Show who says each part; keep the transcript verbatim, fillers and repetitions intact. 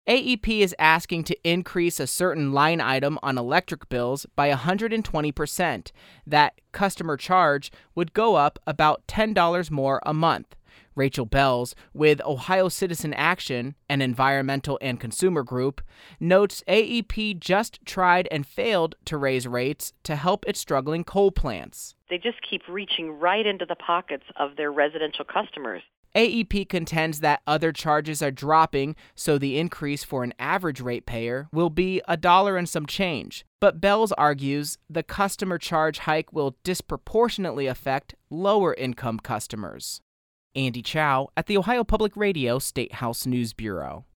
Speaker 1: A E P is asking to increase a certain line item on electric bills by one hundred twenty percent. That customer charge would go up about ten dollars more a month. Rachel Bells, with Ohio Citizen Action, an environmental and consumer group, notes A E P just tried and failed to raise rates to help its struggling coal plants.
Speaker 2: They just keep reaching right into the pockets of their residential customers.
Speaker 1: A E P contends that other charges are dropping, so the increase for an average ratepayer will be a dollar and some change. But Bells argues the customer charge hike will disproportionately affect lower-income customers. Andy Chow at the Ohio Public Radio State House News Bureau.